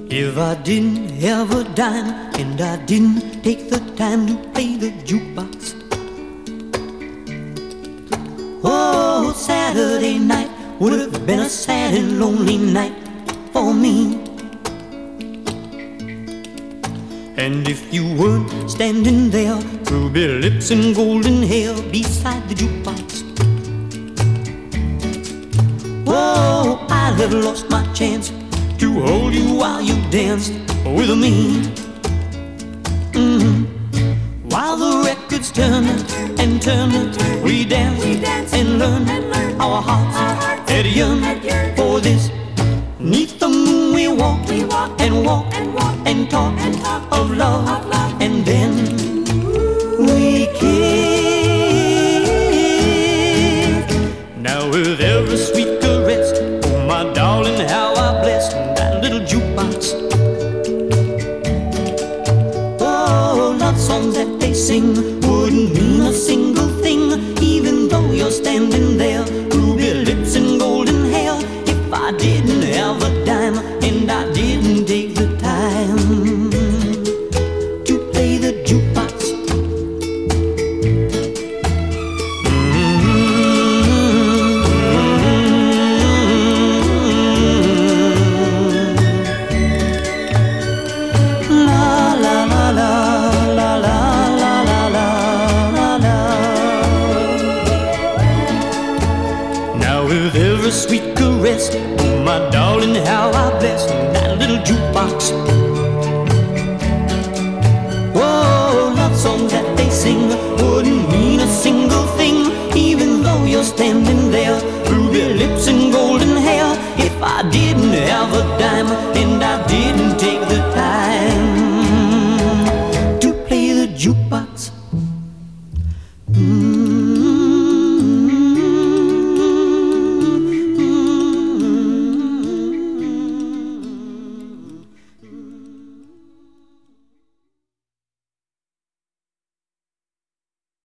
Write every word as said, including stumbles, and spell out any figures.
If I didn't have a dime and I didn't take the time to play the jukebox, oh, Saturday night would have been a sad and lonely night for me. And if you weren't standing there, ruby lips and golden hair beside the jukebox, oh, I'd have lost my chance to hold you while you danced with me. Mm-hmm. While the records turned and turned, we danced and learned our hearts had yearned for this. 'Neath the moon we walked and walked and talked of love, and then we kissed. Now with every sweet caress, oh my darling, how I blessed that little jukebox. Oh, love songs that they sing wouldn't mean a single thing, even though you're standing there, ruby lips and golden hair. If I didn't have a dime and I didn't take the time to play the jukebox. With every sweet caress, oh my darling, how I bless that little jukebox.